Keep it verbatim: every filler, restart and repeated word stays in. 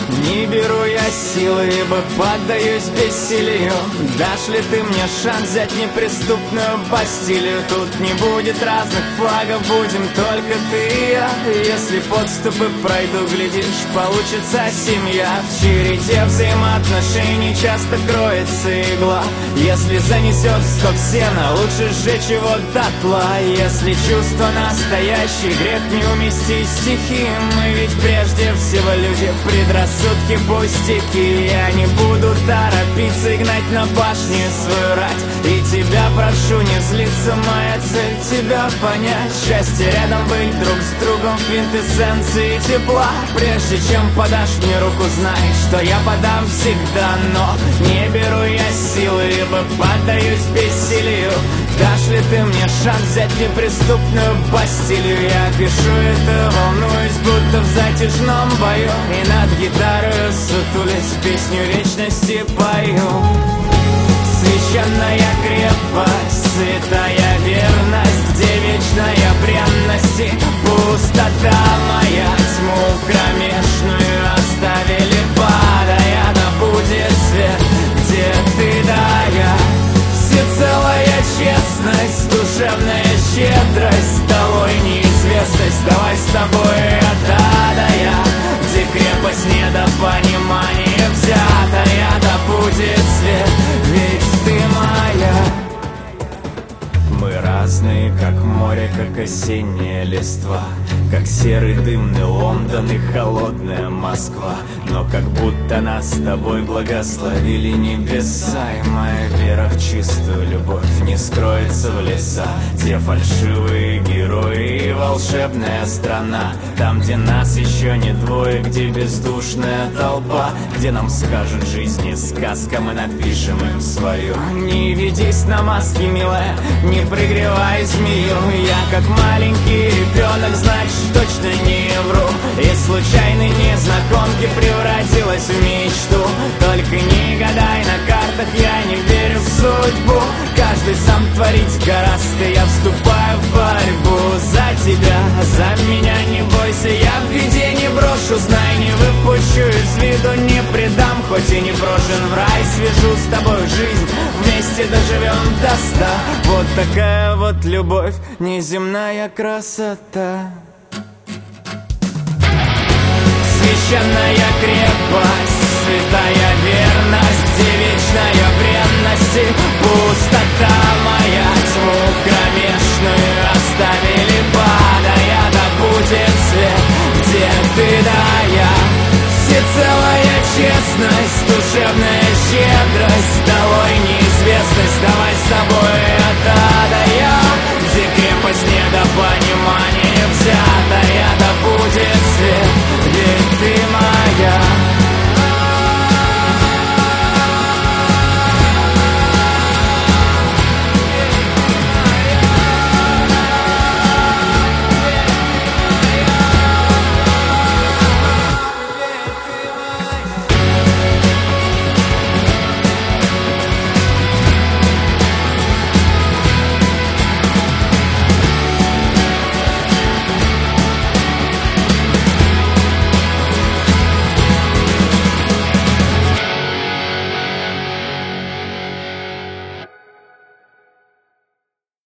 Не беру я силы, ибо поддаюсь бессилию. Дашь ли ты мне шанс взять неприступную Бастилию? Тут не будет разных флагов, будем только ты и я. Если подступы пройду, глядишь, получится семья. В череде взаимоотношений часто кроется игла. Если занесет скок сена, лучше сжечь его дотла. Если чувство настоящий, грех не уместить стихи. Мы ведь прежде всего люди, предрассудки пустяки. Я не буду торопиться и гнать на башне свою рать. И тебя прошу не злиться, моя цель тебя понять. Счастье рядом быть друг с другом в квинтэссенции тепла. Прежде чем подашь мне руку, знай, что я подам всегда. Но не беру я силы, ибо поддаюсь бессилию. Дашь ли ты мне шанс взять неприступную Бастилию? Я пишу это, волнуюсь, будто в затяжном бою. И над гитарой сутулясь, песню вечности пою. Священная крепость, святая верность, где вечная бренность и пустота моя. Тьму кромешную оставили, падая, да будет свет, где ты да я. Всецелая честность, душевная щедрость, долой неизвестность, давай с тобой от А до Я. Где крепость недопонимания взятая, да будет свет, ведь ты моя. Мы разные, как море, как осенняя листва, как серый дымный Лондон и холодная Москва. Но как будто нас с тобой благословили небеса. И моя вера в чистую любовь не скроется в леса, где фальшивые герои и волшебная страна. Там, где нас еще не двое, где бездушная толпа, где нам скажут жизни сказка, мы напишем им свою. Не ведись на маски, милая, не пригревай змею. Я как маленький ребенок, значит точно не вру. И случайной незнакомки превратилась в мечту. Только не гадай на картах, я не верю в судьбу. Каждый сам творить гораздо, я вступаю в борьбу. За тебя, за меня не бойся, я в беде не брошу. Знай, не выпущу из виду, не предам, хоть и не брошен в рай. Свяжу с тобой жизнь, вместе доживем до ста. Вот такая вот любовь, неземная красота. Священная